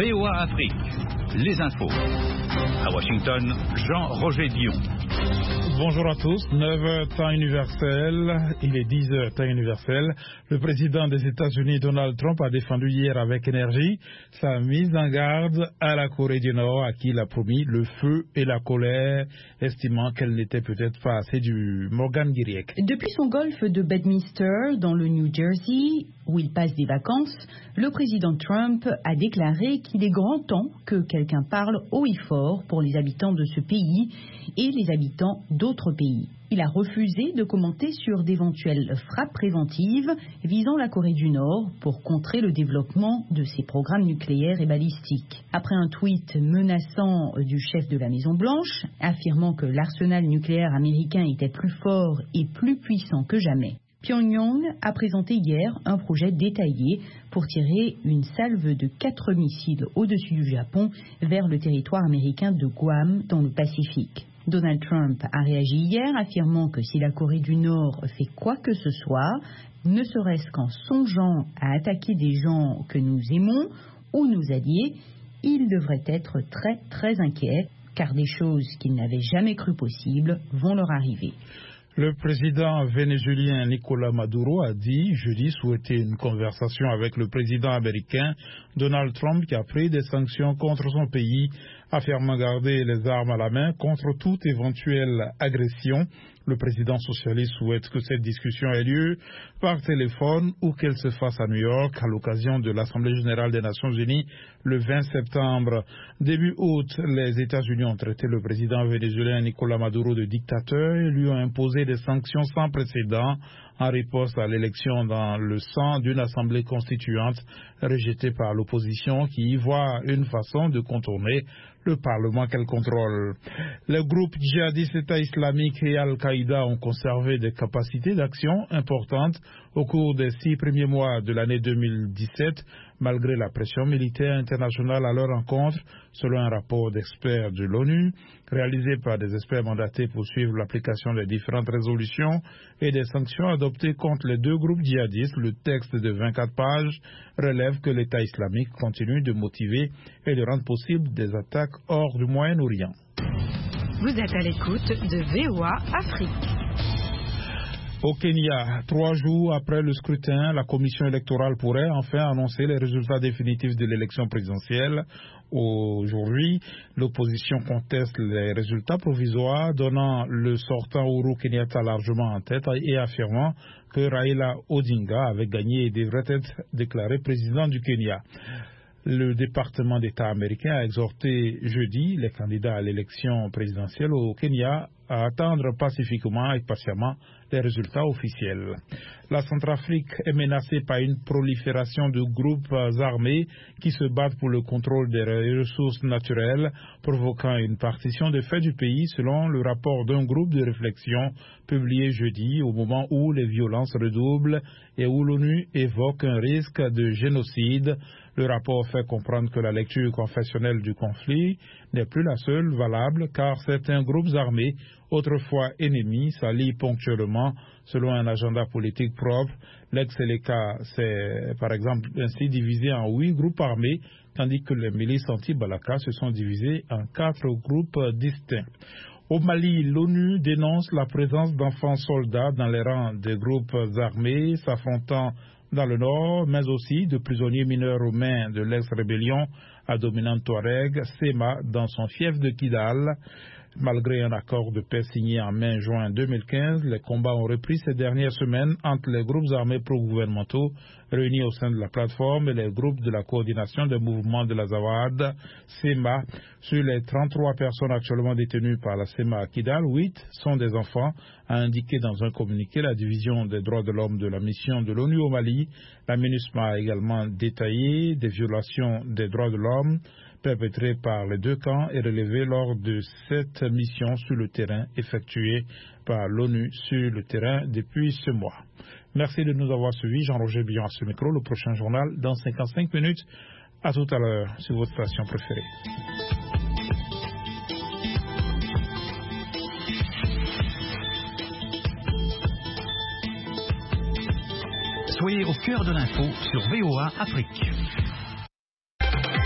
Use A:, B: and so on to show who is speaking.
A: VOA Afrique, les infos. À Washington, Jean-Roger Dion.
B: Bonjour à tous, 9h temps universel, il est 10h temps universel. Le président des États-Unis, Donald Trump, a défendu hier avec énergie sa mise en garde à la Corée du Nord, à qui il a promis le feu et la colère, estimant qu'elle n'était peut-être pas assez du Morgan Guiriec.
C: Depuis son golfe de Bedminster, dans le New Jersey, où il passe des vacances, le président Trump a déclaré qu'il est grand temps que quelqu'un parle haut et fort pour les habitants de ce pays et les habitants d'autres pays. Il a refusé de commenter sur d'éventuelles frappes préventives visant la Corée du Nord pour contrer le développement de ses programmes nucléaires et balistiques. Après un tweet menaçant du chef de la Maison-Blanche, affirmant que l'arsenal nucléaire américain était plus fort et plus puissant que jamais, Pyongyang a présenté hier un projet détaillé pour tirer une salve de 4 missiles au-dessus du Japon vers le territoire américain de Guam dans le Pacifique. Donald Trump a réagi hier affirmant que si la Corée du Nord fait quoi que ce soit, ne serait-ce qu'en songeant à attaquer des gens que nous aimons ou nos alliés, il devrait être très très inquiet car des choses qu'il n'avait jamais cru possibles vont leur arriver.
B: Le président vénézuélien Nicolás Maduro a dit jeudi souhaiter une conversation avec le président américain Donald Trump qui a pris des sanctions contre son pays, affirmant garder les armes à la main contre toute éventuelle agression. Le président socialiste souhaite que cette discussion ait lieu par téléphone ou qu'elle se fasse à New York à l'occasion de l'Assemblée générale des Nations unies le 20 septembre. Début août, les États-Unis ont traité le président vénézuélien Nicolás Maduro de dictateur et lui ont imposé des sanctions sans précédent en riposte à l'élection dans le sang d'une assemblée constituante rejetée par l'opposition qui y voit une façon de contourner le Parlement qu'elle contrôle. Les groupes djihadistes État islamique et Al-Qaïda ont conservé des capacités d'action importantes au cours des 6 premiers mois de l'année 2017, malgré la pression militaire internationale à leur encontre, selon un rapport d'experts de l'ONU, réalisé par des experts mandatés pour suivre l'application des différentes résolutions et des sanctions adoptées contre les deux groupes djihadistes. Le texte de 24 pages relève que l'État islamique continue de motiver et de rendre possible des attaques hors du Moyen-Orient.
D: Vous êtes à l'écoute de VOA Afrique.
B: Au Kenya, 3 jours après le scrutin, la commission électorale pourrait enfin annoncer les résultats définitifs de l'élection présidentielle. Aujourd'hui, l'opposition conteste les résultats provisoires, donnant le sortant Uhuru Kenyatta largement en tête et affirmant que Raila Odinga avait gagné et devrait être déclaré président du Kenya. Le département d'État américain a exhorté jeudi les candidats à l'élection présidentielle au Kenya à attendre pacifiquement et patiemment les résultats officiels. La Centrafrique est menacée par une prolifération de groupes armés qui se battent pour le contrôle des ressources naturelles, provoquant une partition de fait du pays selon le rapport d'un groupe de réflexion publié jeudi au moment où les violences redoublent et où l'ONU évoque un risque de génocide. Le rapport fait comprendre que la lecture confessionnelle du conflit n'est plus la seule valable car certains groupes armés, autrefois ennemis, s'allient ponctuellement selon un agenda politique propre. L'ex-Seleka s'est par exemple ainsi divisé en 8 groupes armés, tandis que les milices anti-Balaka se sont divisées en 4 groupes distincts. Au Mali, l'ONU dénonce la présence d'enfants soldats dans les rangs des groupes armés s'affrontant dans le nord, mais aussi de prisonniers mineurs aux mains de l'ex-rébellion à dominante Touareg, SEMA, dans son fief de Kidal. Malgré un accord de paix signé en mai-juin 2015, les combats ont repris ces dernières semaines entre les groupes armés pro-gouvernementaux réunis au sein de la plateforme et les groupes de la coordination des mouvements de la Zawad, SEMA. Sur les 33 personnes actuellement détenues par la SEMA à Kidal, 8 sont des enfants, a indiqué dans un communiqué la division des droits de l'homme de la mission de l'ONU au Mali. La MINUSMA a également détaillé des violations des droits de l'homme perpétrés par les deux camps et relevés lors de cette mission sur le terrain effectuée par l'ONU sur le terrain depuis ce mois. Merci de nous avoir suivis. Jean-Roger Dion à ce micro. Le prochain journal dans 55 minutes. À tout à l'heure sur votre station préférée.
A: Soyez au cœur de l'info sur VOA Afrique.